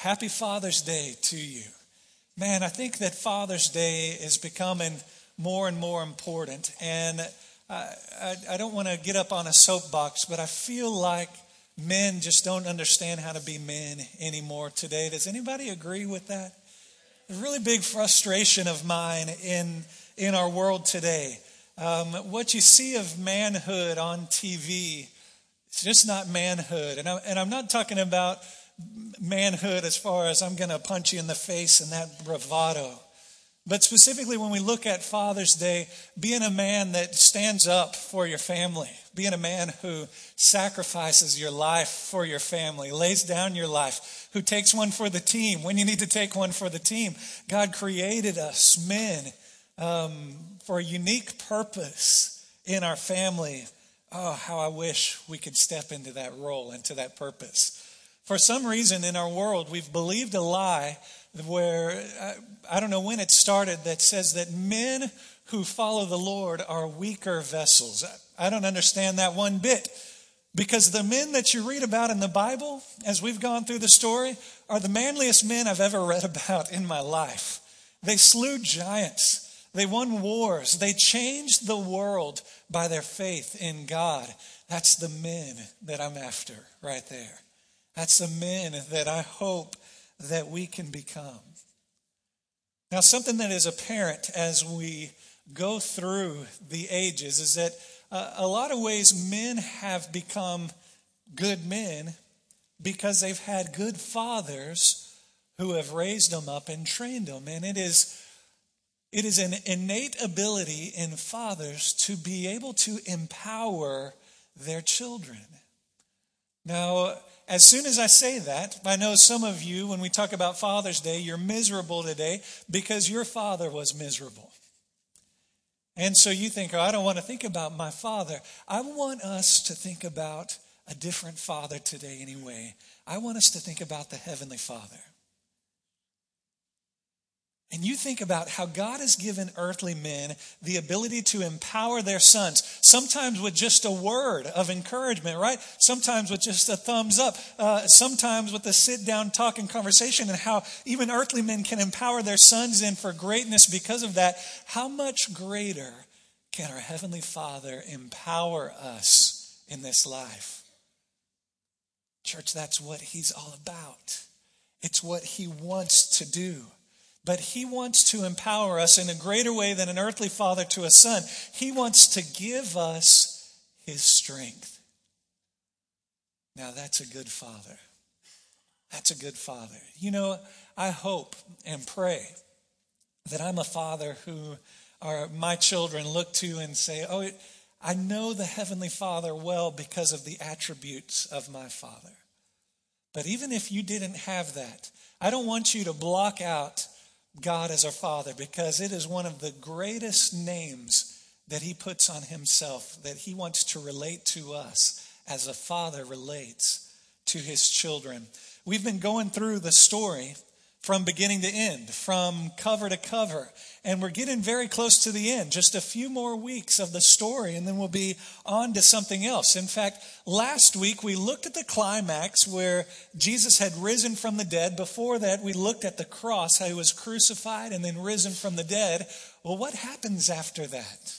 Happy Father's Day to you. Man, I think that Father's Day is becoming more and more important. And I don't want to get up on a soapbox, but I feel like men just don't understand how to be men anymore today. Does anybody agree with that? A really big frustration of mine in our world today. What you see of manhood on TV, it's just not manhood. And I'm not talking about manhood as far as I'm going to punch you in the face and that bravado. But specifically when we look at Father's Day, being a man that stands up for your family, being a man who sacrifices your life for your family, lays down your life, who takes one for the team when you need to take one for the team. God created us men for a unique purpose in our family. Oh, how I wish we could step into that role, into that purpose. For some reason in our world, we've believed a lie where, I don't know when it started, that says that men who follow the Lord are weaker vessels. I don't understand that one bit. Because the men that you read about in the Bible, as we've gone through the story, are the manliest men I've ever read about in my life. They slew giants. They won wars. They changed the world by their faith in God. That's the men that I'm after right there. That's the men that I hope that we can become. Now, something that is apparent as we go through the ages is that a lot of ways men have become good men because they've had good fathers who have raised them up and trained them. And it is an innate ability in fathers to be able to empower their children. Now, as soon as I say that, I know some of you, when we talk about Father's Day, you're miserable today because your father was miserable. And so you think, oh, I don't want to think about my father. I want us to think about a different father today anyway. I want us to think about the Heavenly Father. And you think about how God has given earthly men the ability to empower their sons, sometimes with just a word of encouragement, right? Sometimes with just a thumbs up, sometimes with a sit-down talk and conversation, and how even earthly men can empower their sons in for greatness because of that. How much greater can our Heavenly Father empower us in this life? Church, that's what He's all about. It's what He wants to do. But He wants to empower us in a greater way than an earthly father to a son. He wants to give us His strength. Now that's a good father. That's a good father. You know, I hope and pray that I'm a father who my children look to and say, oh, I know the Heavenly Father well because of the attributes of my Father. But even if you didn't have that, I don't want you to block out God as our Father, because it is one of the greatest names that He puts on Himself, that He wants to relate to us as a father relates to his children. We've been going through the story from beginning to end, from cover to cover, and we're getting very close to the end. Just a few more weeks of the story, and then we'll be on to something else. In fact, last week we looked at the climax where Jesus had risen from the dead. Before that, we looked at the cross, how He was crucified and then risen from the dead. Well, what happens after that?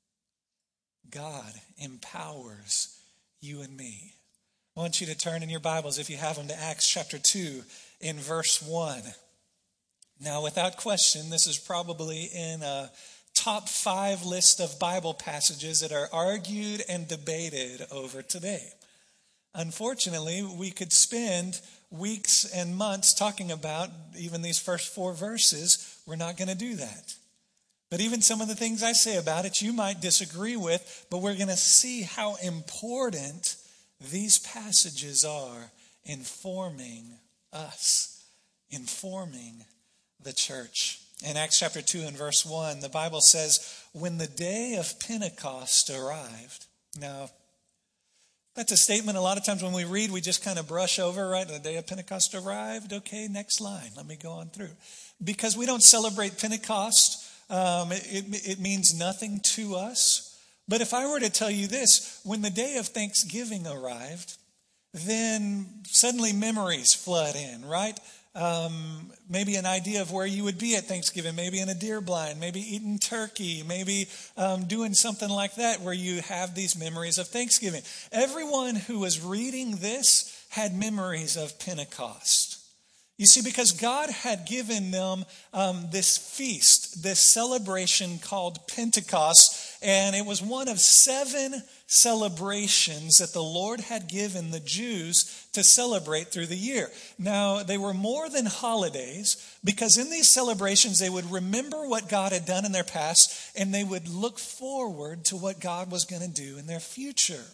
God empowers you and me. I want you to turn in your Bibles, if you have them, to Acts chapter 2 in verse 1. Now, without question, this is probably in a top 5 list of Bible passages that are argued and debated over today. Unfortunately, we could spend weeks and months talking about even these first 4 verses. We're not going to do that. But even some of the things I say about it, you might disagree with, but we're going to see how important these passages are in forming us, in forming the church. In Acts chapter 2 and verse 1, the Bible says, when the day of Pentecost arrived. Now, that's a statement a lot of times when we read, we just kind of brush over, right? The day of Pentecost arrived. Okay, next line. Let me go on through. Because we don't celebrate Pentecost, it means nothing to us. But if I were to tell you this, when the day of Thanksgiving arrived, then suddenly memories flood in, right? maybe an idea of where you would be at Thanksgiving, maybe in a deer blind, maybe eating turkey, maybe doing something like that where you have these memories of Thanksgiving. Everyone who was reading this had memories of Pentecost. You see, because God had given them this feast, this celebration called Pentecost, and it was one of 7 celebrations that the Lord had given the Jews to celebrate through the year. Now, they were more than holidays because in these celebrations they would remember what God had done in their past and they would look forward to what God was going to do in their future.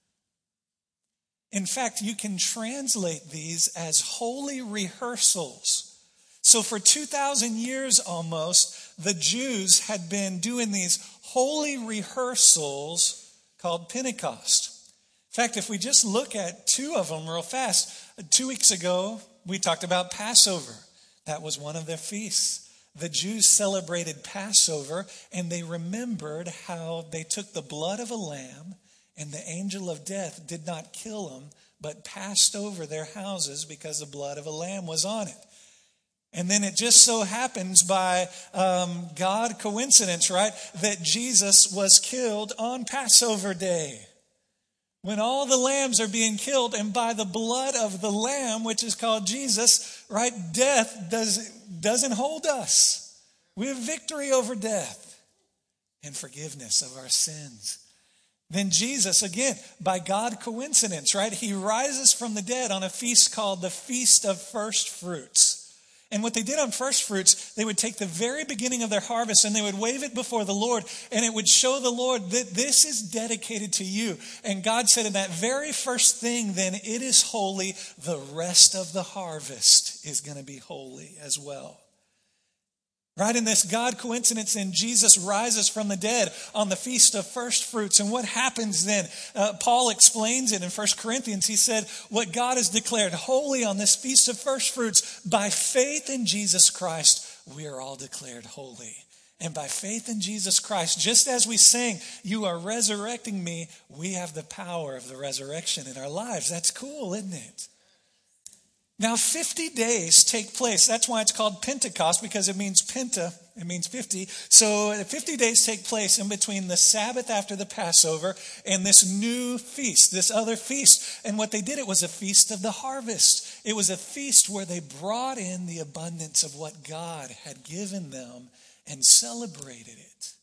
In fact, you can translate these as holy rehearsals. So for 2,000 years almost, the Jews had been doing these holy rehearsals called Pentecost. In fact, if we just look at 2 of them real fast, 2 weeks ago, we talked about Passover. That was one of their feasts. The Jews celebrated Passover, and they remembered how they took the blood of a lamb, and the angel of death did not kill them, but passed over their houses because the blood of a lamb was on it. And then it just so happens by God coincidence, right, that Jesus was killed on Passover Day. When all the lambs are being killed, and by the blood of the lamb, which is called Jesus, right, death doesn't hold us. We have victory over death and forgiveness of our sins. Then Jesus, again, by God coincidence, right, he rises from the dead on a feast called the Feast of First Fruits. And what they did on first fruits, they would take the very beginning of their harvest and they would wave it before the Lord, and it would show the Lord that this is dedicated to you. And God said in that very first thing, then it is holy. The rest of the harvest is going to be holy as well. Right, in this God coincidence, and Jesus rises from the dead on the Feast of First Fruits. And what happens then? Paul explains it in 1 Corinthians. He said, what God has declared holy on this Feast of First Fruits, by faith in Jesus Christ, we are all declared holy. And by faith in Jesus Christ, just as we sang, you are resurrecting me, we have the power of the resurrection in our lives. That's cool, isn't it? Now, 50 days take place. That's why it's called Pentecost, because it means penta, it means 50. So 50 days take place in between the Sabbath after the Passover and this new feast, this other feast. And what they did, it was a feast of the harvest. It was a feast where they brought in the abundance of what God had given them and celebrated it.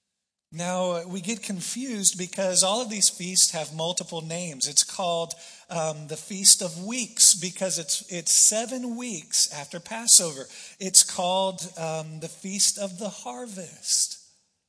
Now, we get confused because all of these feasts have multiple names. It's called the Feast of Weeks because it's 7 weeks after Passover. It's called the Feast of the Harvest.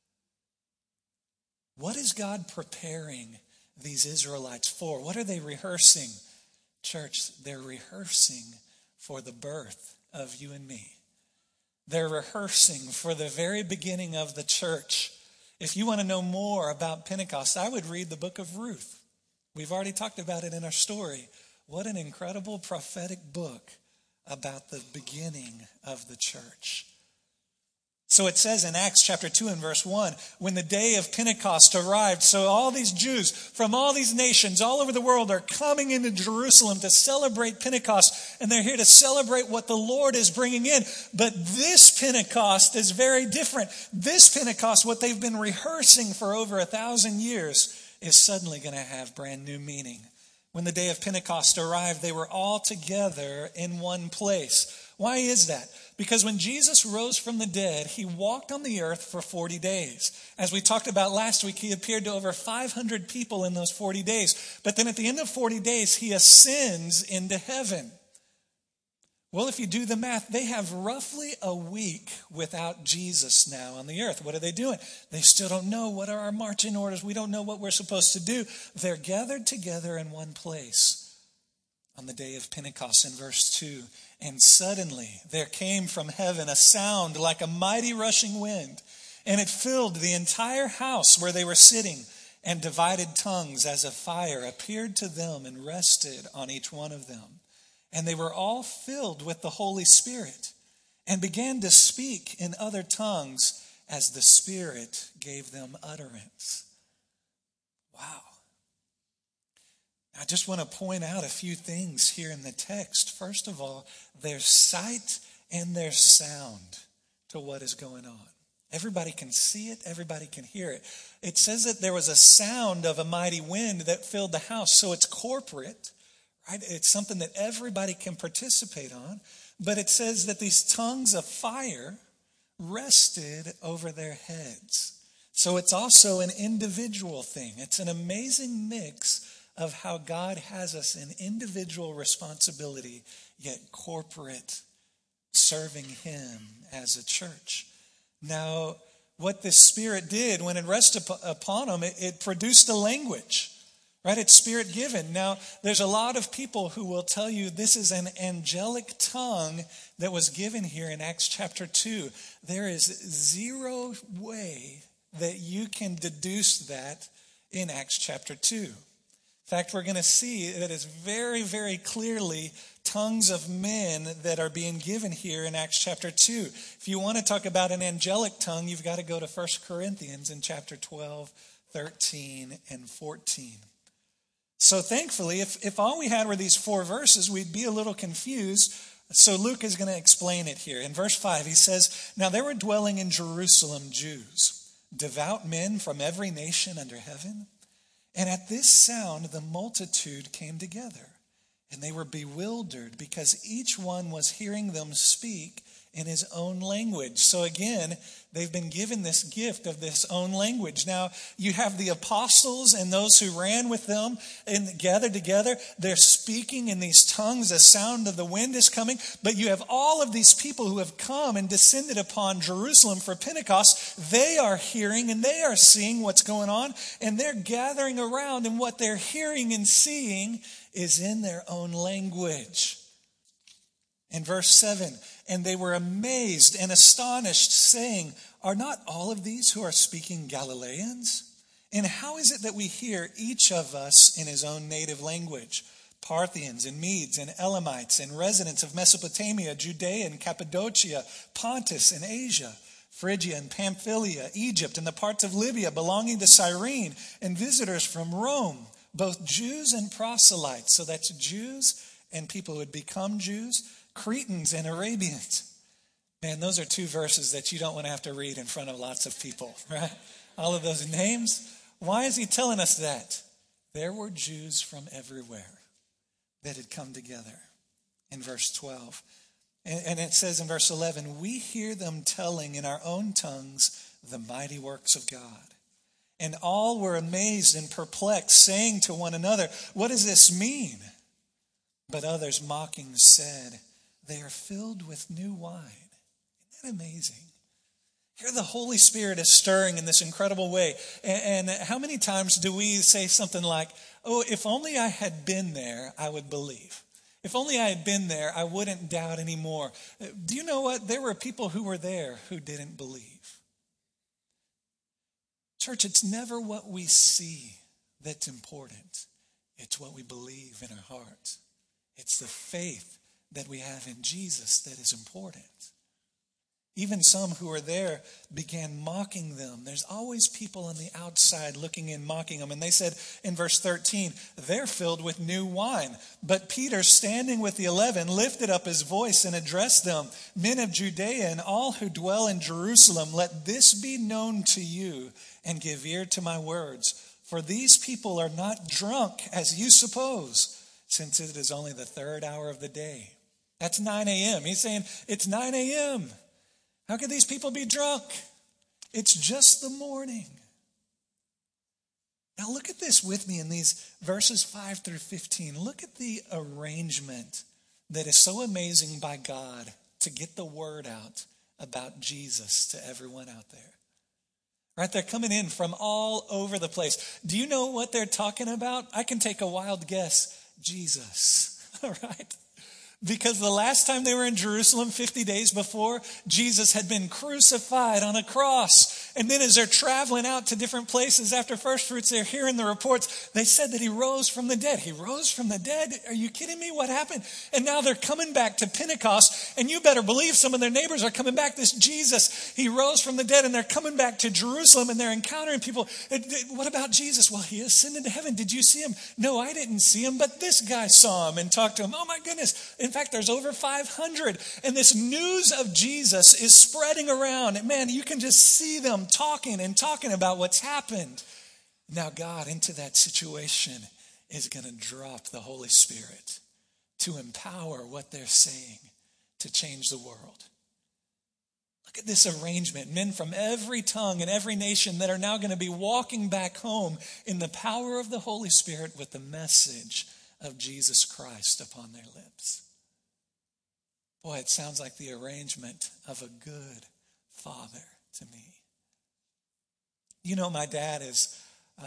What is God preparing these Israelites for? What are they rehearsing? Church, they're rehearsing for the birth of you and me. They're rehearsing for the very beginning of the church. If you want to know more about Pentecost, I would read the book of Ruth. We've already talked about it in our story. What an incredible prophetic book about the beginning of the church. So it says in Acts chapter 2 and verse 1, when the day of Pentecost arrived, so all these Jews from all these nations all over the world are coming into Jerusalem to celebrate Pentecost, and they're here to celebrate what the Lord is bringing in. But this Pentecost is very different. This Pentecost, what they've been rehearsing for over 1,000 years, is suddenly going to have brand new meaning. When the day of Pentecost arrived, they were all together in one place. Why is that? Because when Jesus rose from the dead, he walked on the earth for 40 days. As we talked about last week, he appeared to over 500 people in those 40 days. But then at the end of 40 days, he ascends into heaven. Well, if you do the math, they have roughly a week without Jesus now on the earth. What are they doing? They still don't know what are our marching orders. We don't know what we're supposed to do. They're gathered together in one place on the day of Pentecost in verse 2. And suddenly there came from heaven a sound like a mighty rushing wind, and it filled the entire house where they were sitting, and divided tongues as a fire appeared to them and rested on each one of them. And they were all filled with the Holy Spirit and began to speak in other tongues as the Spirit gave them utterance. Wow. I just want to point out a few things here in the text. First of all, there's sight and there's sound to what is going on. Everybody can see it. Everybody can hear it. It says that there was a sound of a mighty wind that filled the house. So it's corporate, right? It's something that everybody can participate on. But it says that these tongues of fire rested over their heads. So it's also an individual thing. It's an amazing mix of how God has us in individual responsibility, yet corporate serving him as a church. Now, what the Spirit did when it rested upon them, it produced a language, right? It's Spirit given. Now, there's a lot of people who will tell you this is an angelic tongue that was given here in Acts chapter 2. There is zero way that you can deduce that in Acts chapter 2. In fact, we're going to see that it's very, very clearly tongues of men that are being given here in Acts chapter 2. If you want to talk about an angelic tongue, you've got to go to 1 Corinthians in chapter 12, 13, and 14. So thankfully, if all we had were these 4 verses, we'd be a little confused. So Luke is going to explain it here. In verse 5, he says, "Now there were dwelling in Jerusalem Jews, devout men from every nation under heaven. And at this sound, the multitude came together, and they were bewildered because each one was hearing them speak in his own language." So again, they've been given this gift of this own language. Now, you have the apostles and those who ran with them and gathered together. They're speaking in these tongues. The sound of the wind is coming. But you have all of these people who have come and descended upon Jerusalem for Pentecost. They are hearing and they are seeing what's going on. And they're gathering around, and what they're hearing and seeing is in their own language. In verse 7, "And they were amazed and astonished, saying, 'Are not all of these who are speaking Galileans? And how is it that we hear each of us in his own native language? Parthians and Medes and Elamites and residents of Mesopotamia, Judea and Cappadocia, Pontus and Asia, Phrygia and Pamphylia, Egypt and the parts of Libya belonging to Cyrene, and visitors from Rome, both Jews and proselytes,'" so that's Jews and people who had become Jews, "Cretans and Arabians." Man, those are 2 verses that you don't want to have to read in front of lots of people, right? All of those names. Why is he telling us that? There were Jews from everywhere that had come together. In verse 12. And it says in verse 11, "We hear them telling in our own tongues the mighty works of God. And all were amazed and perplexed, saying to one another, 'What does this mean?' But others mocking said, 'They are filled with new wine.'" Isn't that amazing? Here the Holy Spirit is stirring in this incredible way. And how many times do we say something like, "Oh, if only I had been there, I would believe. If only I had been there, I wouldn't doubt anymore." Do you know what? There were people who were there who didn't believe. Church, it's never what we see that's important. It's what we believe in our hearts. It's the faith that we have in Jesus that is important. Even some who were there began mocking them. There's always people on the outside looking in, mocking them. And they said in verse 13, "They're filled with new wine." But Peter, standing with the 11, lifted up his voice and addressed them, "Men of Judea and all who dwell in Jerusalem, let this be known to you, and give ear to my words. For these people are not drunk as you suppose, since it is only the 3rd hour of the day." That's 9 a.m. He's saying it's 9 a.m. How could these people be drunk? It's just the morning. Now look at this with me in these verses 5 through 15. Look at the arrangement that is so amazing by God to get the word out about Jesus to everyone out there. Right? They're coming in from all over the place. Do you know what they're talking about? I can take a wild guess. Jesus. All right? Because the last time they were in Jerusalem, 50 days before, Jesus had been crucified on a cross. And then as they're traveling out to different places after first fruits, they're hearing the reports. They said that he rose from the dead. He rose from the dead? Are you kidding me? What happened? And now they're coming back to Pentecost. And you better believe some of their neighbors are coming back. This Jesus, he rose from the dead. And they're coming back to Jerusalem and they're encountering people. What about Jesus? Well, he ascended to heaven. Did you see him? No, I didn't see him, but this guy saw him and talked to him. Oh my goodness. In fact, there's over 500. And this news of Jesus is spreading around. And man, you can just see them talking about what's happened. Now God, into that situation, is going to drop the Holy Spirit to empower what they're saying to change the world. Look at this arrangement. Men from every tongue and every nation that are now going to be walking back home in the power of the Holy Spirit with the message of Jesus Christ upon their lips. Boy, it sounds like the arrangement of a good father to me. You know, my dad is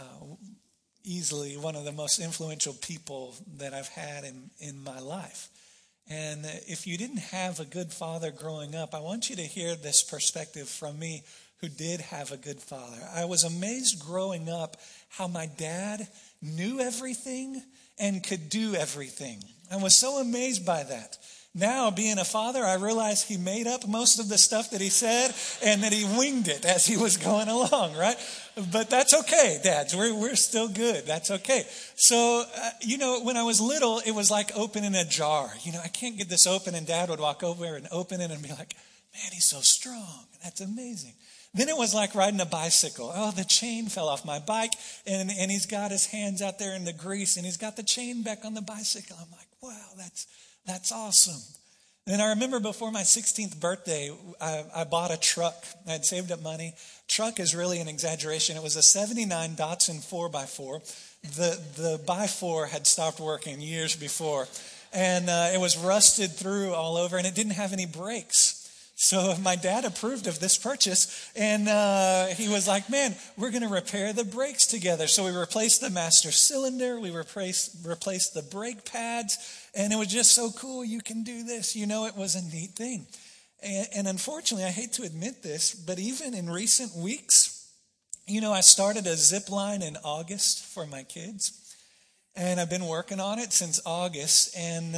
easily one of the most influential people that I've had in my life. And if you didn't have a good father growing up, I want you to hear this perspective from me who did have a good father. I was amazed growing up how my dad knew everything and could do everything. I was so amazed by that. Now, being a father, I realize he made up most of the stuff that he said and that he winged it as he was going along, right? But that's okay, dads. We're still good. That's okay. So, when I was little, it was like opening a jar. I can't get this open, and Dad would walk over and open it and be like, man, he's so strong. That's amazing. Then it was like riding a bicycle. Oh, the chain fell off my bike, and he's got his hands out there in the grease, and he's got the chain back on the bicycle. I'm like, wow, that's awesome. And I remember before my 16th birthday, I bought a truck. I had saved up money. Truck is really an exaggeration. It was a 79 Datsun 4x4. The by-4 had stopped working years before. And it was rusted through all over, and it didn't have any brakes. So my dad approved of this purchase, and he was like, man, we're going to repair the brakes together. So we replaced the master cylinder, we replaced the brake pads, and it was just so cool. You can do this. It was a neat thing. And unfortunately, I hate to admit this, but even in recent weeks, I started a zip line in August for my kids, and I've been working on it since August, and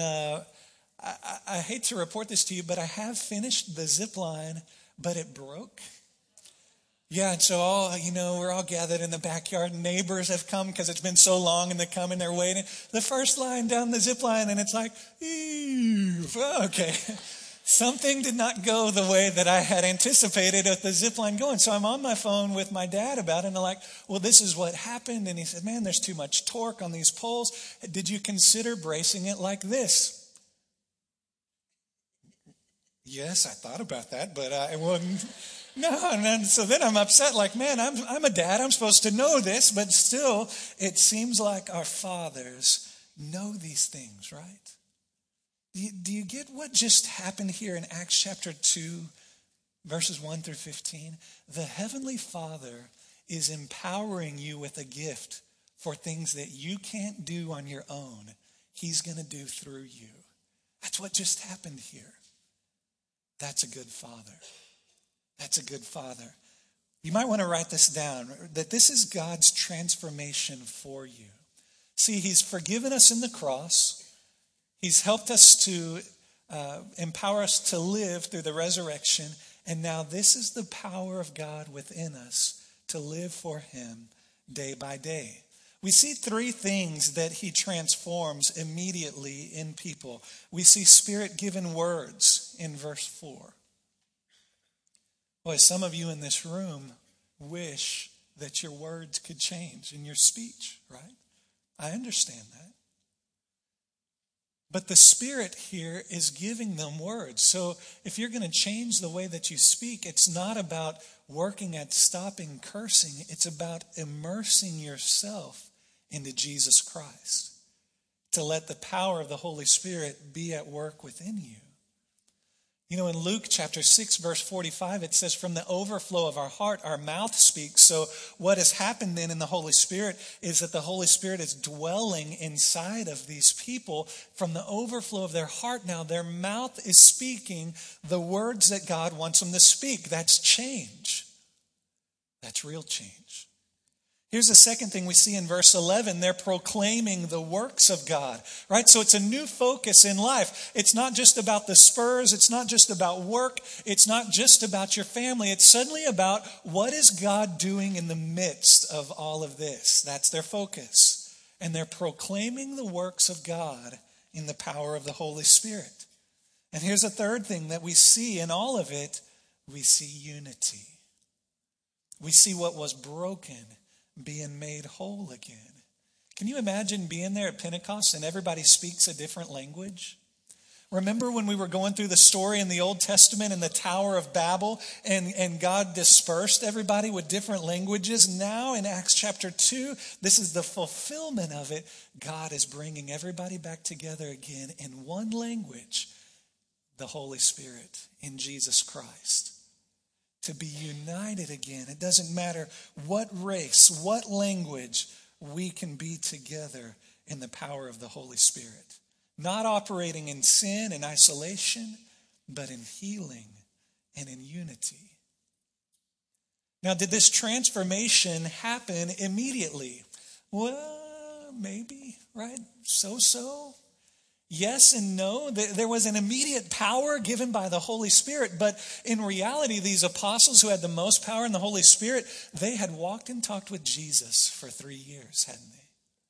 I hate to report this to you, but I have finished the zip line, but it broke. Yeah, and so we're all gathered in the backyard. Neighbors have come because it's been so long, and they come and they're waiting. The first line down the zip line, and it's like, okay. Something did not go the way that I had anticipated with the zip line going. So I'm on my phone with my dad about it, and I'm like, well, this is what happened. And he said, man, there's too much torque on these poles. Did you consider bracing it like this? Yes, I thought about that, but I wouldn't. No, and then, so then I'm upset, like, man, I'm a dad. I'm supposed to know this, but still, it seems like our fathers know these things, right? Do you get what just happened here in Acts chapter 2, verses 1 through 15? The Heavenly Father is empowering you with a gift for things that you can't do on your own. He's going to do through you. That's what just happened here. That's a good father. That's a good father. You might want to write this down, that this is God's transformation for you. See, he's forgiven us in the cross. He's helped us to empower us to live through the resurrection. And now this is the power of God within us to live for him day by day. We see three things that he transforms immediately in people. We see Spirit-given words in verse 4. Boy, some of you in this room wish that your words could change in your speech, right? I understand that. But the Spirit here is giving them words. So if you're going to change the way that you speak, it's not about working at stopping cursing. It's about immersing yourself into Jesus Christ, to let the power of the Holy Spirit be at work within you. You know, in Luke chapter 6, verse 45, it says, from the overflow of our heart, our mouth speaks. So what has happened then in the Holy Spirit is that the Holy Spirit is dwelling inside of these people. From the overflow of their heart now, their mouth is speaking the words that God wants them to speak. That's change. That's real change. Here's the second thing we see in verse 11. They're proclaiming the works of God, right? So it's a new focus in life. It's not just about the spurs. It's not just about work. It's not just about your family. It's suddenly about what is God doing in the midst of all of this. That's their focus. And they're proclaiming the works of God in the power of the Holy Spirit. And here's a third thing that we see in all of it. We see unity. We see what was broken being made whole again. Can you imagine being there at Pentecost and everybody speaks a different language? Remember when we were going through the story in the Old Testament in the Tower of Babel and God dispersed everybody with different languages? Now in Acts chapter 2, this is the fulfillment of it. God is bringing everybody back together again in one language, the Holy Spirit in Jesus Christ. To be united again. It doesn't matter what race, what language, we can be together in the power of the Holy Spirit. Not operating in sin and isolation, but in healing and in unity. Now, did this transformation happen immediately? Well, maybe, right? So. Yes and no. There was an immediate power given by the Holy Spirit, but in reality, these apostles who had the most power in the Holy Spirit, they had walked and talked with Jesus for 3 years, hadn't they?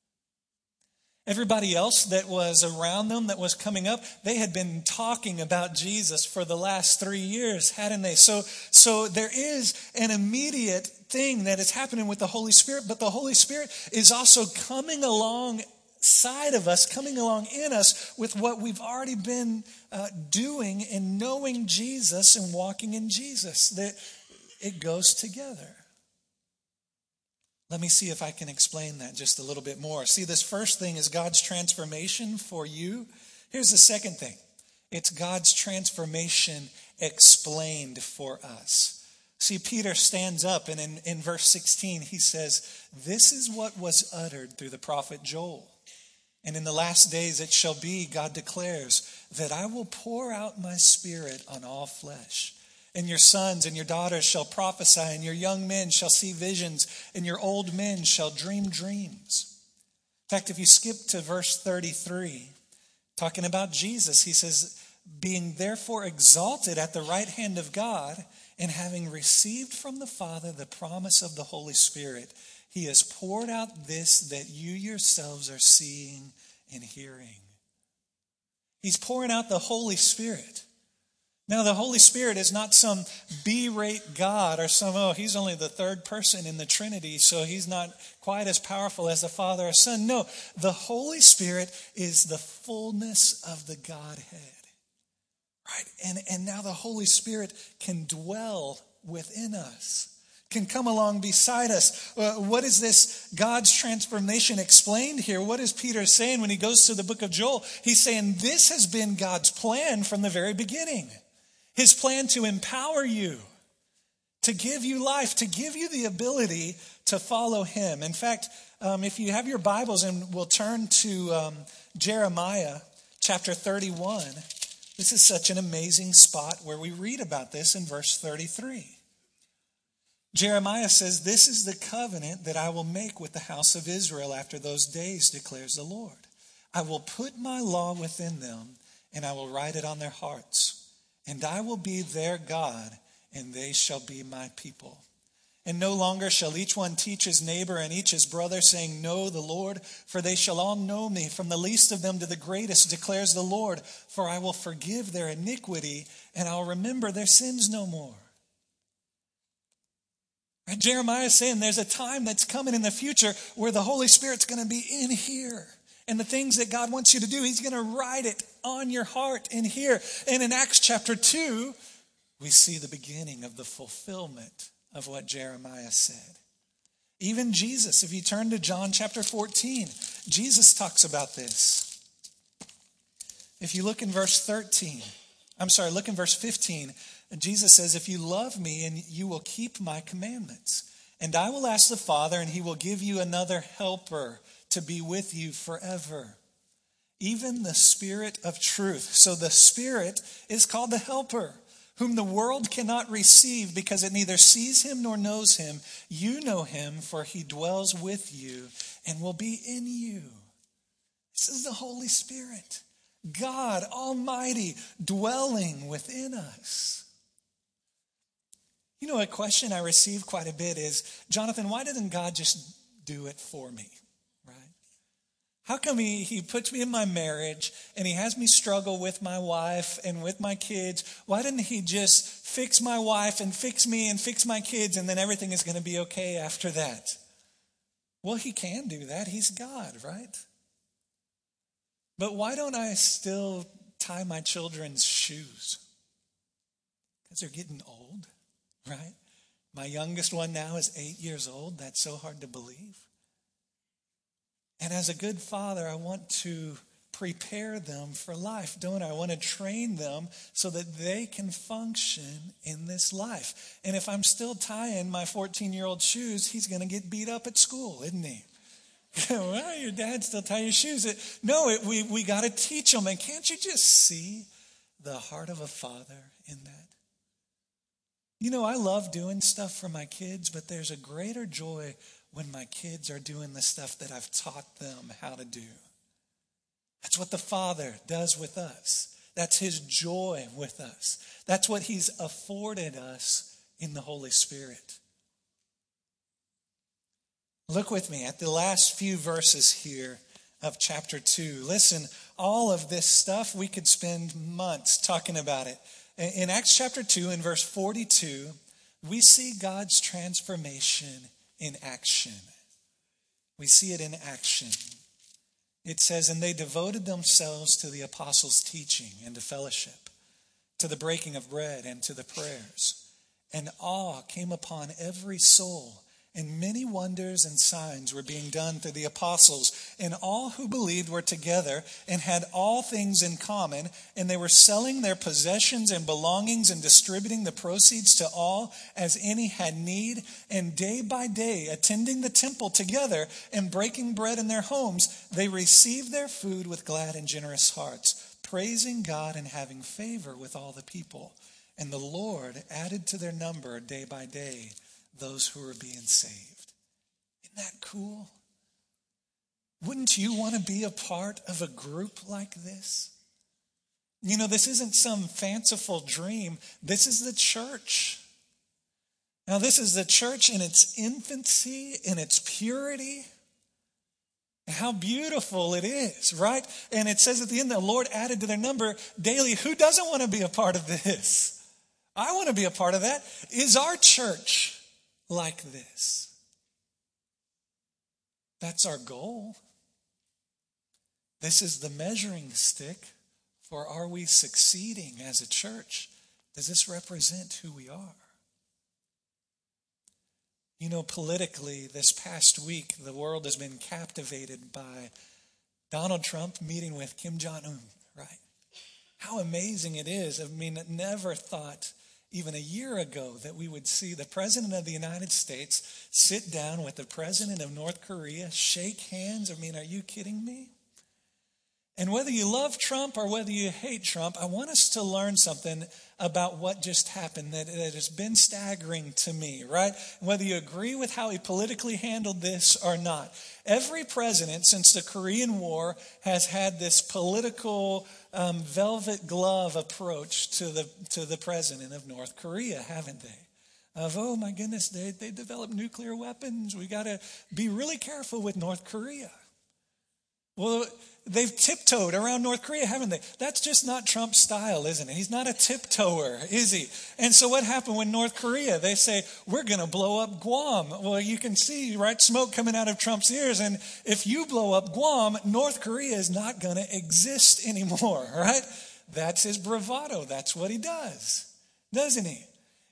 Everybody else that was around them, that was coming up, they had been talking about Jesus for the last 3 years, hadn't they? So there is an immediate thing that is happening with the Holy Spirit, but the Holy Spirit is also coming alongside of us, coming along in us with what we've already been doing in knowing Jesus and walking in Jesus. That it goes together. Let me see if I can explain that just a little bit more. See, this first thing is God's transformation for you. Here's the second thing. It's God's transformation explained for us. See, Peter stands up and in verse 16 he says, this is what was uttered through the prophet Joel. And in the last days it shall be, God declares, that I will pour out my spirit on all flesh. And your sons and your daughters shall prophesy, and your young men shall see visions, and your old men shall dream dreams. In fact, if you skip to verse 33, talking about Jesus, he says, being therefore exalted at the right hand of God, and having received from the Father the promise of the Holy Spirit, he has poured out this that you yourselves are seeing and hearing. He's pouring out the Holy Spirit. Now, the Holy Spirit is not some B-rate God or he's only the third person in the Trinity, so he's not quite as powerful as the Father or Son. No, the Holy Spirit is the fullness of the Godhead. Right? And now the Holy Spirit can dwell within us. Can come along beside us. What is this God's transformation explained here? What is Peter saying when he goes to the book of Joel? He's saying this has been God's plan from the very beginning. His plan to empower you, to give you life, to give you the ability to follow him. In fact, if you have your Bibles and we'll turn to Jeremiah chapter 31. This is such an amazing spot where we read about this in verse 33. Jeremiah says, this is the covenant that I will make with the house of Israel after those days, declares the Lord. I will put my law within them, and I will write it on their hearts. And I will be their God, and they shall be my people. And no longer shall each one teach his neighbor and each his brother, saying, know the Lord, for they shall all know me, from the least of them to the greatest, declares the Lord. For I will forgive their iniquity, and I'll remember their sins no more. And Jeremiah is saying there's a time that's coming in the future where the Holy Spirit's going to be in here. And the things that God wants you to do, he's going to write it on your heart in here. And in Acts chapter 2, we see the beginning of the fulfillment of what Jeremiah said. Even Jesus, if you turn to John chapter 14, Jesus talks about this. If you look in verse 13, Look in verse 15. And Jesus says, if you love me, and you will keep my commandments. And I will ask the Father, and he will give you another helper to be with you forever. Even the Spirit of truth. So the Spirit is called the helper, whom the world cannot receive because it neither sees him nor knows him. You know him, for he dwells with you and will be in you. This is the Holy Spirit, God Almighty, dwelling within us. You know, a question I receive quite a bit is, Jonathan, why doesn't God just do it for me, right? How come he puts me in my marriage and he has me struggle with my wife and with my kids? Why didn't he just fix my wife and fix me and fix my kids, and then everything is going to be okay after that? Well, he can do that. He's God, right? But why don't I still tie my children's shoes? Because they're getting old, right? My youngest one now is 8 years old. That's so hard to believe. And as a good father, I want to prepare them for life, don't I? I want to train them so that they can function in this life. And if I'm still tying my 14-year-old shoes, he's going to get beat up at school, isn't he? Well, your dad still tie your shoes. No, we got to teach them. And can't you just see the heart of a father in that? You know, I love doing stuff for my kids, but there's a greater joy when my kids are doing the stuff that I've taught them how to do. That's what the Father does with us. That's his joy with us. That's what he's afforded us in the Holy Spirit. Look with me at the last few verses here of chapter 2. Listen, all of this stuff, we could spend months talking about it. In Acts chapter 2, in verse 42, we see God's transformation in action. We see it in action. It says, and they devoted themselves to the apostles' teaching and to fellowship, to the breaking of bread and to the prayers. And awe came upon every soul. And many wonders and signs were being done through the apostles. And all who believed were together and had all things in common. And they were selling their possessions and belongings and distributing the proceeds to all as any had need. And day by day, attending the temple together and breaking bread in their homes, they received their food with glad and generous hearts, praising God and having favor with all the people. And the Lord added to their number day by day those who are being saved. Isn't that cool? Wouldn't you want to be a part of a group like this? You know, this isn't some fanciful dream. This is the church. Now, this is the church in its infancy, in its purity. How beautiful it is, right? And it says at the end, the Lord added to their number daily. Who doesn't want to be a part of this? I want to be a part of that. Is our church like this? That's our goal. This is the measuring stick for, are we succeeding as a church? Does this represent who we are? You know, politically, this past week, the world has been captivated by Donald Trump meeting with Kim Jong-un, right? How amazing it is. I mean, I never thought even a year ago that we would see the President of the United States sit down with the President of North Korea, shake hands. I mean, are you kidding me? And whether you love Trump or whether you hate Trump, I want us to learn something about what just happened that has been staggering to me, right? Whether you agree with how he politically handled this or not. Every president since the Korean War has had this political velvet glove approach to the president of North Korea, haven't they? Of, oh my goodness, they developed nuclear weapons. We got to be really careful with North Korea. Well, they've tiptoed around North Korea, haven't they? That's just not Trump's style, isn't it? He's not a tiptoer, is he? And so what happened when North Korea, they say, we're going to blow up Guam. Well, you can see, right, smoke coming out of Trump's ears. And if you blow up Guam, North Korea is not going to exist anymore, right? That's his bravado. That's what he does, doesn't he?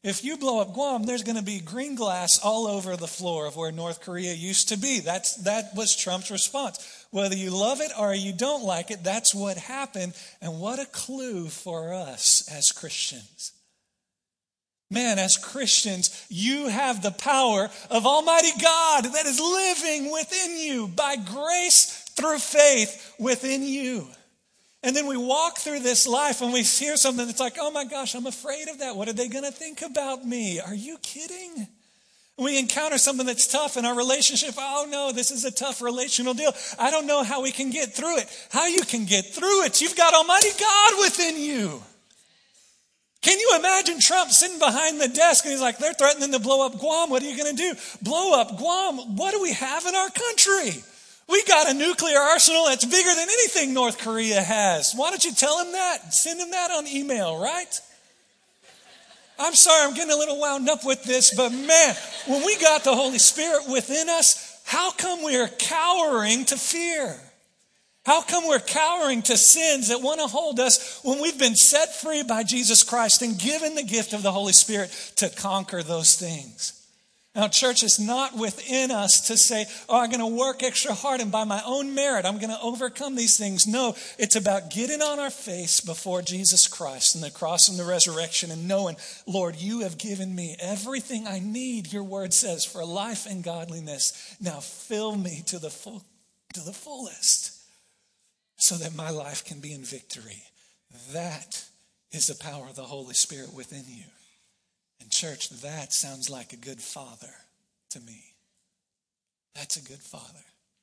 If you blow up Guam, there's going to be green glass all over the floor of where North Korea used to be. That was Trump's response. Whether you love it or you don't like it, that's what happened. And what a clue for us as Christians. Man, as Christians, you have the power of Almighty God that is living within you by grace through faith within you. And then we walk through this life and we hear something that's like, oh my gosh, I'm afraid of that. What are they going to think about me? Are you kidding? We encounter something that's tough in our relationship. Oh no, this is a tough relational deal. I don't know how we can get through it. How you can get through it? You've got Almighty God within you. Can you imagine Trump sitting behind the desk and he's like, they're threatening to blow up Guam. What are you going to do? Blow up Guam? What do we have in our country? We got a nuclear arsenal that's bigger than anything North Korea has. Why don't you tell him that? Send him that on email, right? I'm sorry, I'm getting a little wound up with this, but man, when we got the Holy Spirit within us, how come we're cowering to fear? How come we're cowering to sins that want to hold us when we've been set free by Jesus Christ and given the gift of the Holy Spirit to conquer those things? Now, church, it's not within us to say, oh, I'm going to work extra hard and by my own merit, I'm going to overcome these things. No, it's about getting on our face before Jesus Christ and the cross and the resurrection and knowing, Lord, you have given me everything I need, your word says, for life and godliness. Now fill me to the fullest so that my life can be in victory. That is the power of the Holy Spirit within you. And church, that sounds like a good father to me. That's a good father.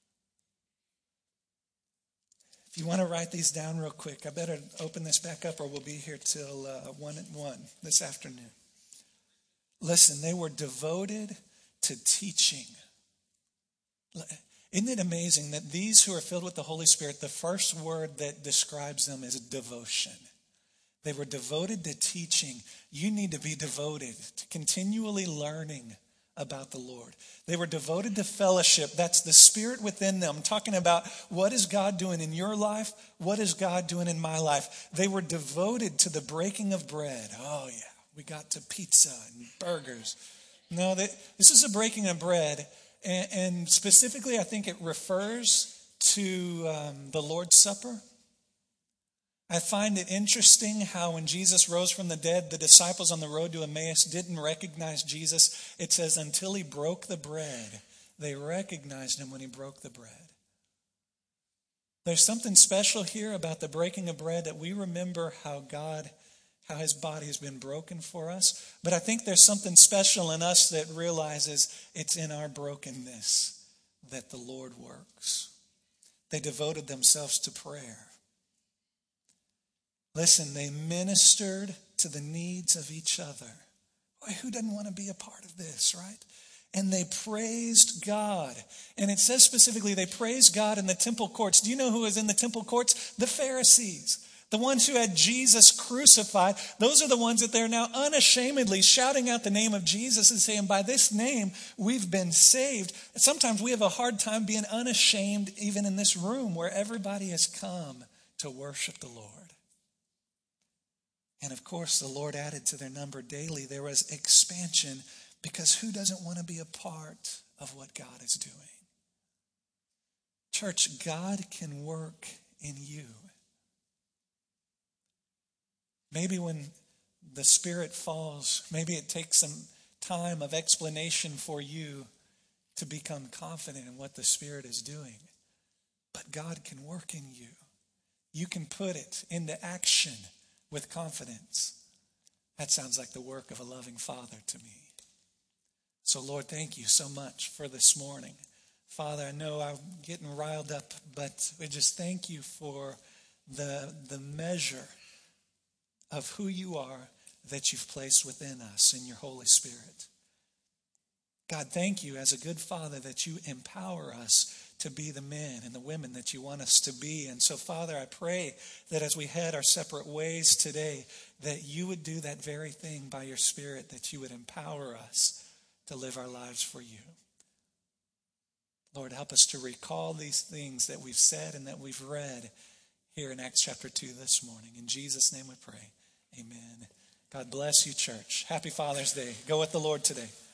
If you want to write these down real quick, I better open this back up or we'll be here till 1 this afternoon. Listen, they were devoted to teaching. Isn't it amazing that these who are filled with the Holy Spirit, the first word that describes them is devotion. They were devoted to teaching. You need to be devoted to continually learning about the Lord. They were devoted to fellowship. That's the Spirit within them. I'm talking about what is God doing in your life? What is God doing in my life? They were devoted to the breaking of bread. Oh yeah, we got to pizza and burgers. No, this is a breaking of bread. And specifically, I think it refers to the Lord's Supper. I find it interesting how when Jesus rose from the dead, the disciples on the road to Emmaus didn't recognize Jesus. It says until he broke the bread, they recognized him when he broke the bread. There's something special here about the breaking of bread that we remember how his body has been broken for us. But I think there's something special in us that realizes it's in our brokenness that the Lord works. They devoted themselves to prayer. Listen, they ministered to the needs of each other. Boy, who doesn't want to be a part of this, right? And they praised God. And it says specifically they praised God in the temple courts. Do you know who was in the temple courts? The Pharisees. The ones who had Jesus crucified. Those are the ones that they're now unashamedly shouting out the name of Jesus and saying, by this name, we've been saved. Sometimes we have a hard time being unashamed even in this room where everybody has come to worship the Lord. And of course, the Lord added to their number daily. There was expansion because who doesn't want to be a part of what God is doing? Church, God can work in you. Maybe when the Spirit falls, maybe it takes some time of explanation for you to become confident in what the Spirit is doing. But God can work in you. You can put it into action with confidence. That sounds like the work of a loving Father to me. So Lord, thank you so much for this morning. Father, I know I'm getting riled up, but we just thank you for the measure of who you are that you've placed within us in your Holy Spirit. God, thank you as a good Father that you empower us to be the men and the women that you want us to be. And so, Father, I pray that as we head our separate ways today, that you would do that very thing by your Spirit, that you would empower us to live our lives for you. Lord, help us to recall these things that we've said and that we've read here in Acts chapter 2 this morning. In Jesus' name we pray. Amen God bless you, church. Happy Father's Day. Go with the Lord today.